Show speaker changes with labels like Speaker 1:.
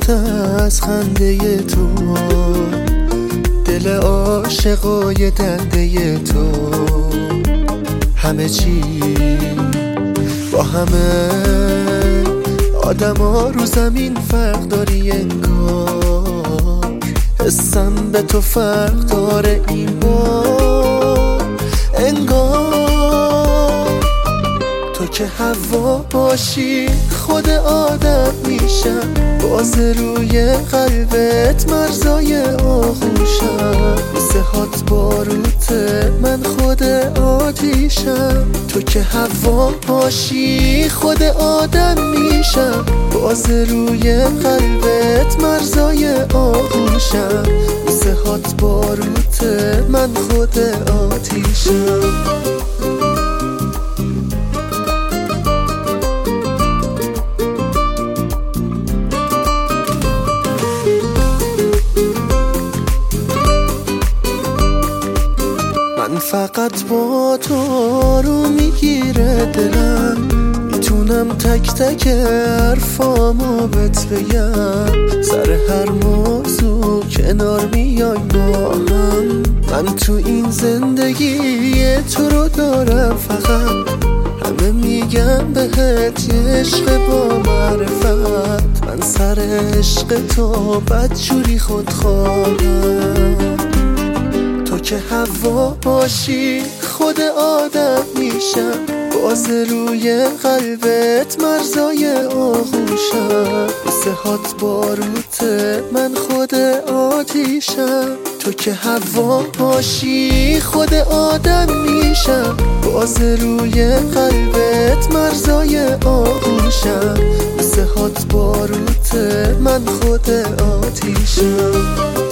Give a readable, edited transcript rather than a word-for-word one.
Speaker 1: از خنده تو، دل عاشقای دنده تو، همه چی با همه آدم ها رو زمین فرق داری انگار، حسم به تو فرق داره این بار انگار. تو که هوا باشی خود آدم میشم، باز روی قلبت مرزای آغوشم، مثل هات باروته من خود آتیشم. تو که هوا باشی خود آدم میشم، باز روی قلبت مرزای آغوشم، مثل هات باروته من خود آتیشم. فقط با تو رو میگیره دلم، میتونم تک تک حرفامو بهت بگم، سر هر موضوع کنار میایم با هم. من تو این زندگی تو رو دارم فقط، همه میگم بهت یه عشق با معرفت، من سر عشق تو بدجوری خود خواهم. تو که هوا باشی خود آدم میشم، باز روی قلبت مرزای آغوشم، مثل هات باروته من خود آتیشم. تو که هوا باشی خود آدم میشم، باز روی قلبت مرزای آغوشم، مثل هات باروته من خود آتیشم.